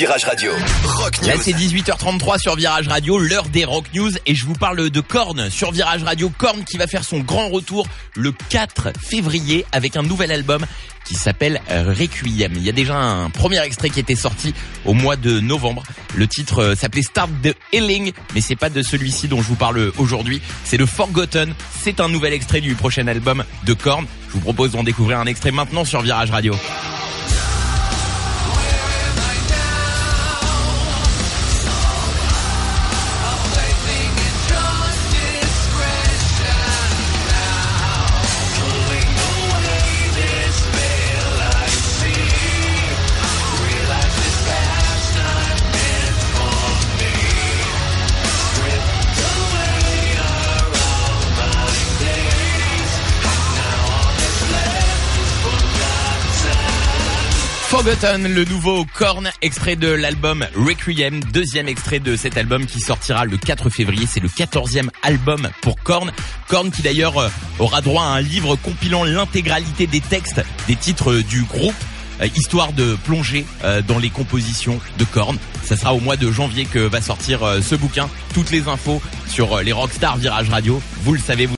Virage Radio. Rock News. Là c'est 18h33 sur Virage Radio, l'heure des Rock News et je vous parle de Korn sur Virage Radio. Korn qui va faire son grand retour le 4 février avec un nouvel album qui s'appelle Requiem. Il y a déjà un premier extrait qui était sorti au mois de novembre. Le titre s'appelait Start the Healing, mais c'est pas de celui-ci dont je vous parle aujourd'hui. C'est le Forgotten. C'est un nouvel extrait du prochain album de Korn. Je vous propose d'en découvrir un extrait maintenant sur Virage Radio. Forgotten, le nouveau Korn, extrait de l'album Requiem, deuxième extrait de cet album qui sortira le 4 février. C'est le 14e album pour Korn. Korn qui d'ailleurs aura droit à un livre compilant l'intégralité des textes, des titres du groupe, histoire de plonger dans les compositions de Korn. Ça sera au mois de janvier que va sortir ce bouquin. Toutes les infos sur les Rockstars Virage Radio, vous le savez.